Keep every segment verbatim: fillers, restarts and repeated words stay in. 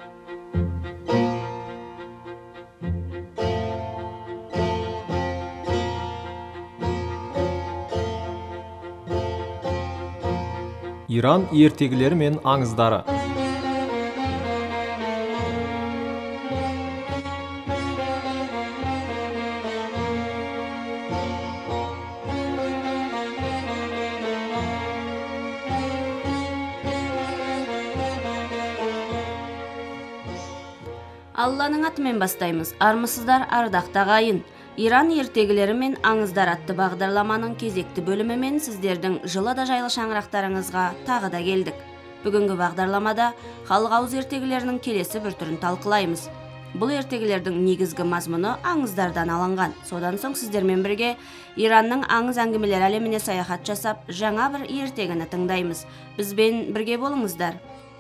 Иран ертегілері мен аңыздары. Алланың атымен бастаймыз. Армысыздар, ардақты ағайын. Иран ертегілері мен аңыздар атты бағдарламаның кезекті бөлімімен сіздердің жылы да жайлы шаңырақтарыңызға тағы да келдік. Бүгінгі бағдарламада халық ауыз ертегілерінің келесі бір түрін талқылаймыз. Бұл ертегілердің негізгі мазмұны аңыздардан алынған. Содан соң сіздермен бірге Иранның аңыз әңгімелер әлеміне саяхат жасап, жаңа бір ертегіні тыңдаймыз. Бізбен бірге болыңыздар.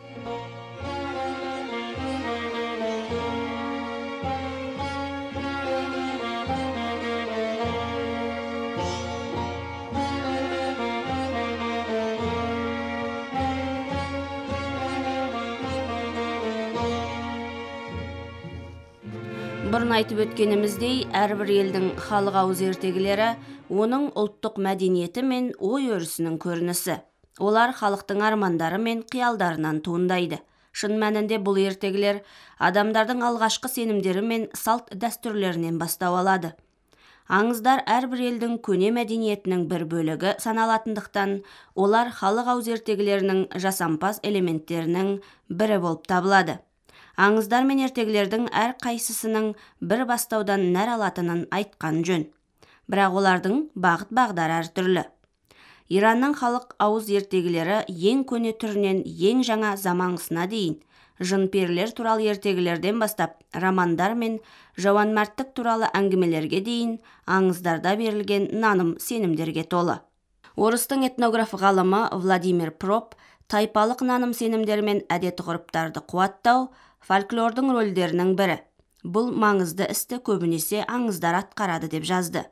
Бұрын айтып өткеніміздей, әрбір елдің халық ауыз ертегілері оның ұлттық мәдениеті мен ой өрісінің көрінісі. Олар халықтың армандары мен қиялдарынан туындайды. Шын мәнінде бұл ертегілер адамдардың алғашқы сенімдері мен салт дәстүрлерінен бастау алады. Аңыздар әрбір елдің көне мәдениетінің бір бөлігі саналатындықтан, олар халық ауыз ертегілерінің жасампаз элементтерінің бірі болып табылады. Аңыздар мен ертегілердің әр қайсысының бір бастаудан нәр алатынын айтқан жөн. Бірақ олардың бағыт-бағдары әртүрлі. Иранның халық ауыз ертегілері ең көне түрінен ең жаңа заманғысына дейін, жын-перілер туралы ертегілерден бастап, романдар мен жауанмәрттік туралы әңгімелерге дейін аңыздарда берілген наным-сенімдерге толы. Орыстың этнограф ғалымы Владимир Проп тайпалық наным-сенімдер мен әдет-ғұрыптарды қуаттау фольклордың рөлдерінің бірі. Бұл маңызды істі көбінесе аңыздар атқарады деп жазды.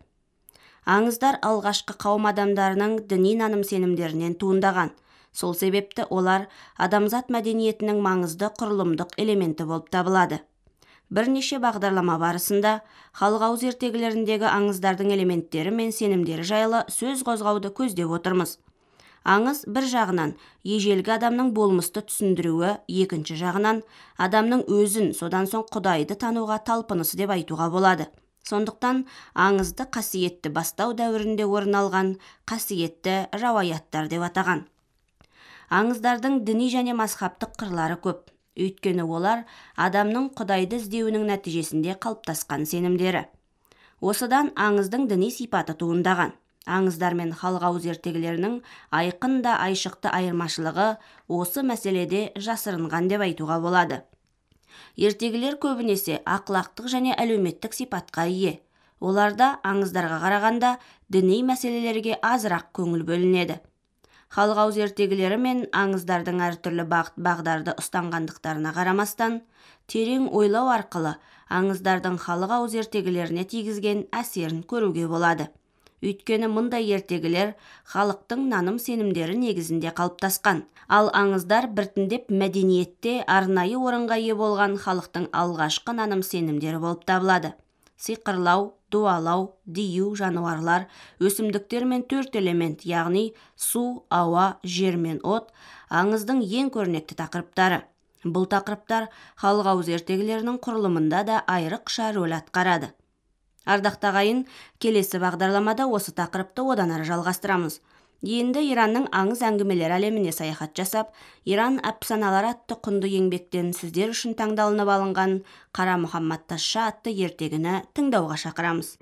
Аңыздар алғашқы қауым адамдарының діни наным-сенімдерінен туындаған. Сол себепті олар адамзат мәдениетінің маңызды құрылымдық элементі болып табылады. Бірнеше бағдарлама барысында халық ауыз ертегілеріндегі аңыздардың элементтері мен сенімдері жайлы сөз қозғауды көздеп отырмыз. Аңыз бір жағынан ежелгі адамның болмысты түсіндіруі, екінші жағынан адамның өзін, содан соң Құдайды тануға талпынысы деп айтуға болады. Сондықтан аңызды қасиетті бастау дәуірінде орын алған қасиетті рауаяттар деп атаған. Аңыздардың діни және мазхабтық қырлары көп. Өйткені олар адамның Құдайды іздеуінің нәтижесінде қалыптасқан сенімдері. Осыдан аңыздың діни сипаты туындаған. Аңыздар мен халық ауыз ертегілерінің айқын да айшықты айырмашылығы осы мәселеде жасырынған деп айтуға болады. Ертегілер көбінесе ақылақтық және әлеуметтік сипатқа ие. Оларда аңыздарға қарағанда діни мәселелерге азырақ көңіл бөлінеді. Халық ауыз ертегілері мен аңыздардың әртүрлі бағыт-бағдарды ұстанғандықтарына қарамастан, терең ойлау арқылы аңыздардың халық ауыз ертегілеріне тигізген әсерін көруге болады. Өйткені мұндай ертегілер халықтың наным-сенімдері негізінде қалыптасқан. Ал аңыздар біртіндеп мәдениетте арнайы орынға ие болған халықтың алғашқы наным-сенімдері болып табылады. Сиқырлау, дуалау, дию, жануарлар, өсімдіктер мен төрт элемент, яғни су, ауа, жер мен от, аңыздың ең көрнекті тақырыптары. Бұл тақырыптар халық ауыз ертегілерінің құрылымында да айрықша рөл атқарады. Ардақты ағайын, келесі бағдарламада осы тақырыпты одан ары жалғастырамыз. Енді Иранның аңыз әңгімелер әлеміне саяхат жасап, Иран әпсаналары атты құнды еңбектен сіздер үшін таңдалынып алынған Қара Мұхаммад Тазша атты ертегіні тыңдауға шақырамыз.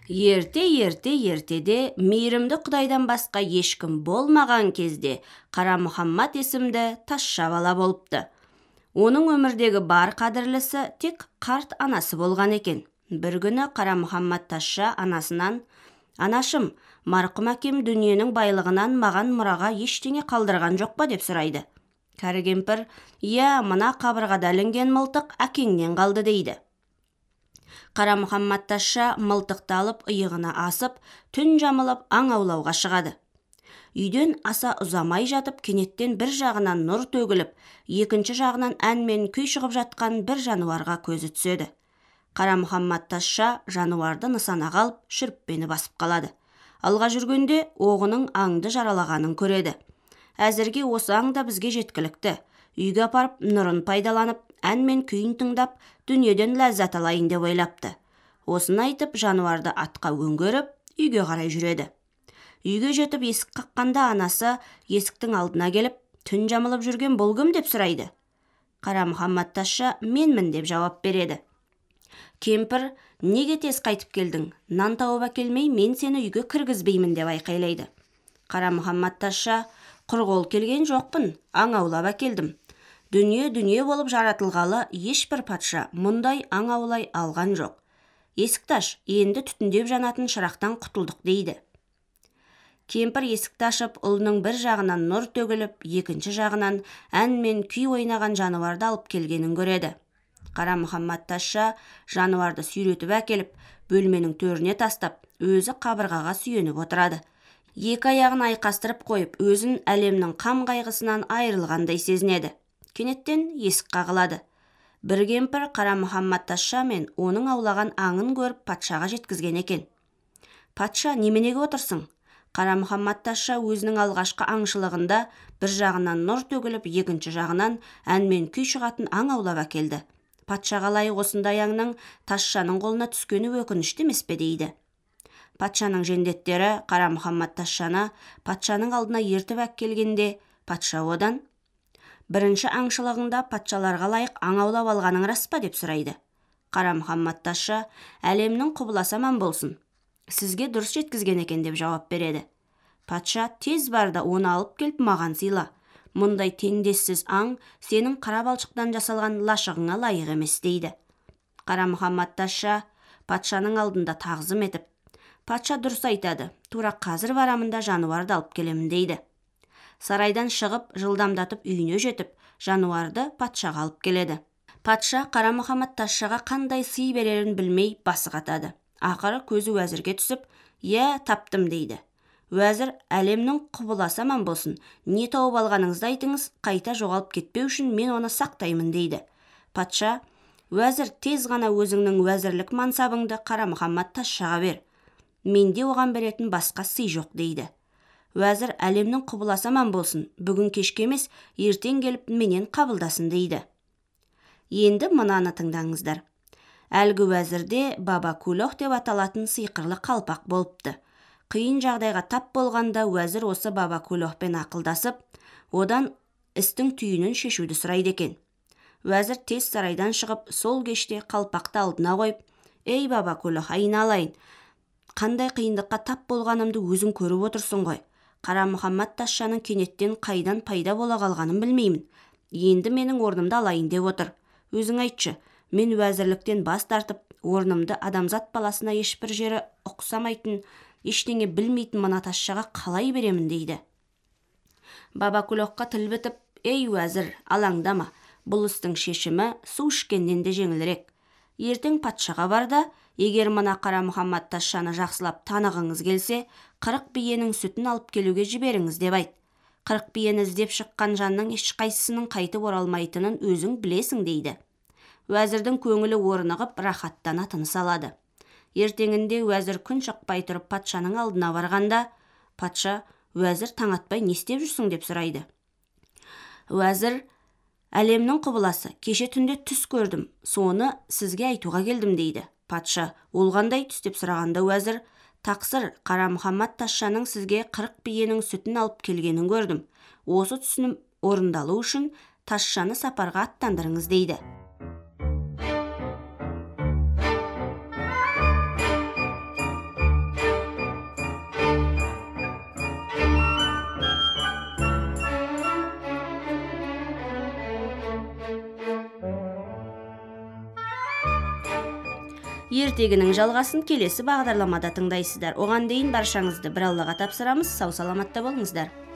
Ерте, ерте, ертеде мейірімді Құдайдан басқа ешкім болмаған кезде Қарамұхаммат есімді тазша бала болыпты. Оның өмірдегі бар қадірлісі тек қарт анасы болған екен. Бір күні Қарамұхаммат тазша анасынан: «Анашым, марқұм әкем дүниенің байлығынан маған мұраға ештеңе қалдырған жоқ па?» деп сұрайды. Кәрі кемпір: «Иә, мына қабырғада ілінген мылтық әкеңнен қалды» дейді. Қарамұхаммат тазша мылтықты алып иығына асып, түн жамылып аң аулауға шығады. Үйден аса ұзамай жатып, кенеттен бір жағынан нұр төгіліп, екінші жағынан ән мен күй шығып жатқан бір жануарға көзі түседі. Қарамұхаммат тазша жануарды нысанаға алып, шүріппені басып қалады. Алға жүргенде оғының аңды жаралағанын көреді. Әзірге осы аң да бізге жеткілікті. Үйге апарып, нұрын пайдаланып, ән мен күйін тыңдап, дүниеден ләззат алайын деп ойлапты. Осыны айтып, жануарды атқа өңгеріп, үйге қарай жүреді. Үйге жетіп есік қаққанда анасы есіктің алдына келіп, түн жамылып жүрген бұл кім деп сұрайды. Қарамұхаммат тазша менмін деп жауап береді. Кемпір: «Неге тез қайтып келдің? Нан тауып әкелмей мен сені үйге кіргізбеймін» деп айқайлайды. Қарамұхаммат тазша: «Құр қол келген жоқпын, аң аулап әкелдім. Дүние дүние болып жаратылғалы ешбір патша мұндай аң аулай алған жоқ. Есікті аш, енді түтіндеп жанатын шырақтан құтылдық» дейді. Кемпір есікті ашып, ұлының бір жағынан нұр төгіліп, екінші жағынан ән мен күй ойнаған жануарды алып келгенін көреді. Қарамұхаммат тазша жануарды сүйретіп әкеліп, бөлменің төріне тастап, өзі қабырғаға сүйеніп отырады. Екі аяғын айқастырып қойып, өзін әлемнің қам қайғысынан айырылғандай сезінеді. Кенеттен есік қағылады. Бір кемпір Қарамұхаммат тазша мен оның аулаған аңын көріп патшаға жеткізген екен. «Патша, неменеге отырсың?» Қарамұхаммат тазша өзінің алғашқы аңшылығында бір жағынан нұр төгіліп, екінші жағынан ән мен күй шығатын аң аулап әкелді. Патшаға лайық осындай аңның тазшаның қолына түскені өкінішті емес пе дейді. Патшаның жендеттері Қарамұхаммат тазшаны патшаның алдына ертіп әкелгенде, патша одан: «Бірінші аңшылығында патшаларға лайық аң аулап алғаның рас па?» деп сұрайды. Қарамұхаммат тазша: «Әлемнің құбыласы аман болсын. Сізге дұрыс жеткізген екен» деп жауап береді. Патша: «Тез бар да оны алып келіп маған сыйла. Мұндай теңдессіз аң сенің қара балшықтан жасалған лашығыңа лайық емес» дейді. Қарамұхаммат тазша патшаның алдында тағзым етіп: «Патша дұрыс айтады, тура қазір барамын да жануарды алып келемін» дейді. Сарайдан шығып, жылдамдатып үйіне жетіп, жануарды патшаға алып келеді. Патша Қарамұхаммат тазшаға қандай сый берерін білмей басы қатады. Ақыры көзі уәзірге түсіп: «Иә, таптым» дейді. Уәзір: «Әлемнің құбыласы аман болсын. Не тауып алғаныңызды айтыңыз, қайта жоғалып кетпеу үшін мен оны сақтаймын» дейді. Патша: «Уәзір, тез ғана өзіңнің уәзірлік мансабыңды Қарамұхаммат тазшаға бер. Менде оған беретін басқа сый жоқ» дейді. Уәзір: «Әлемнің құбыласы аман болсын. Бүгін кешке емес, ертең келіп менен қабылдасын» дейді. Енді мынаны тыңдаңыздар. Әлгі уәзірде Баба Кулох деп аталатын сиқырлы қалпақ болыпты. Қиын жағдайға тап болғанда уәзір осы Баба Кулохпен ақылдасып, одан істің түйінін шешуді сұрайды екен. Уәзір тез сарайдан шығып, сол кеште қалпақты алдына қойып: «Ей Баба Кулох, айналайын. Қандай қиындыққа тап болғанымды өзің көріп отырсың ғой. Қарамұхаммат тазшаның кенеттен қайдан пайда бола қалғанын білмеймін. Енді менің орнымды алайын деп отыр. Өзің айтшы, мен уәзірліктен бас тартып, орнымды адамзат баласына ешбір жері ұқсамайтын, ештеңе білмейтін мына тазшаға қалай беремін» дейді. Баба Кулохқа тіл бітіп: «Ей уәзір, алаңдама. Бұл істің шешімі су ішкеннен де жеңілірек. Ертең патшаға бар да, егер мына Қарамұхаммат тазшаны жақсылап танығыңыз келсе, қырық биенің сүтін алып келуге жіберіңіз» деп айт. Қырық биені іздеп шыққан жанның ешқайсысының қайтып оралмайтынын өзің білесің» дейді. Уәзірдің көңілі орнығып, рахаттана тыныс алады. Ертеңінде уәзір күн шықпай тұрып патшаның алдына барғанда, патша: «Уәзір, таң атпай не істеп жүрсің?» деп сұрайды. Уәзір: «Әлемнің құбыласы, кеше түнде түс көрдім, соны сізге айтуға келдім» дейді. Патша: «Ол қандай түс?» деп сұрағанда уәзір: «Тақсыр, Қарамұхаммат тазшаның сізге қырық биенің сүтін алып келгенін көрдім. Осы түсінім орындалу үшін тазшаны сапарға аттандырыңыз» дейді. ертегінің жалғасын келесі бағдарламада тыңдайсыздар. Оған дейін баршаңызды бір Аллаға тапсырамыз. Сау саламатта болыңыздар.